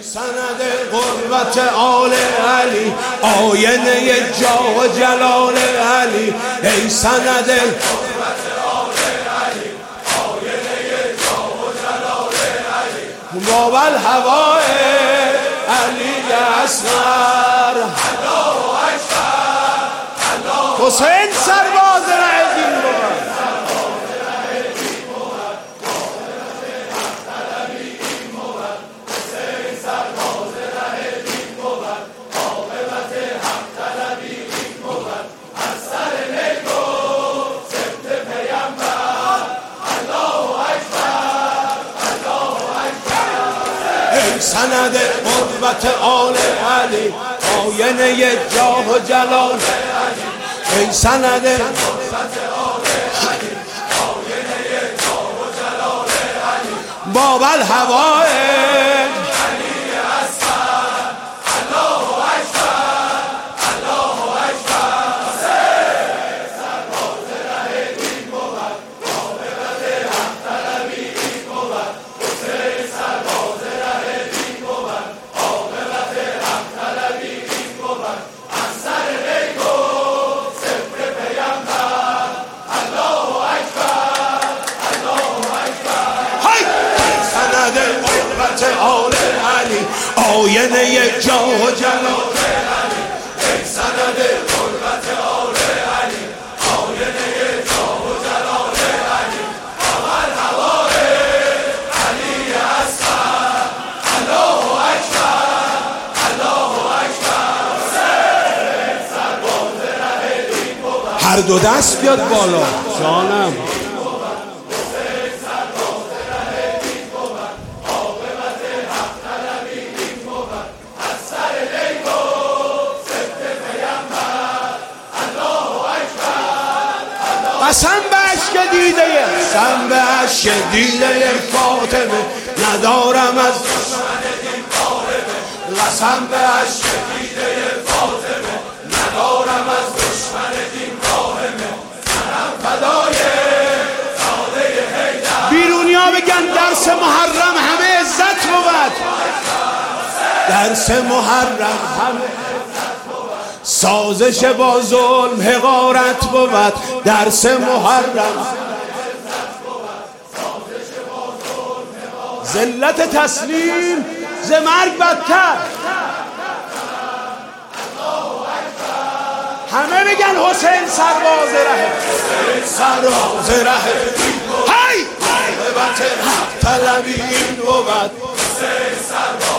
سند قربت آل علی، آینه جاه و جلال علی. ای سند قربت آل علی، آینه جاه و جلال علی. باب الهوای علی اصغر. الله اکبر، الله حسین سرباز ره دین بود. سند قربت آل علی، آینه جاه و جلال علی. ای سند قربت آل علی، آینه جاه و جلال علی. باب الهوای علی اصغر. الله اکبر، الله اکبر. سرباز ره دین بود، عاقبت حق طلبی این بود. حسین سرباز آل علی، آینه جاه و جلال علی. ای سند قربت آل علی، آینه جاه و جلال علی. اول هوای علی اصغر. الله اکبر، الله اکبر. سرباز ره دین بود. هر دو دست بیاد بالا جانم. قسم به عشق دیده، قسم به عشق دیده فاطمه، ندارم از دشمن دین قاربه. قسم به عشق دیده فاطمه، ندارم از دشمن دین قاربه. سرم فدای ساده حیدر. بیرونیا بگن درس محرم همه عزت بود. درس محرم همه سازش با ظلم حقارت بود. درس محرم ذلت تسلیم ز مرگ بدتر. همه بگن حسین سرباز ره، سرباز ره. هی عاقبت حق طلبی این بود. حسین سرباز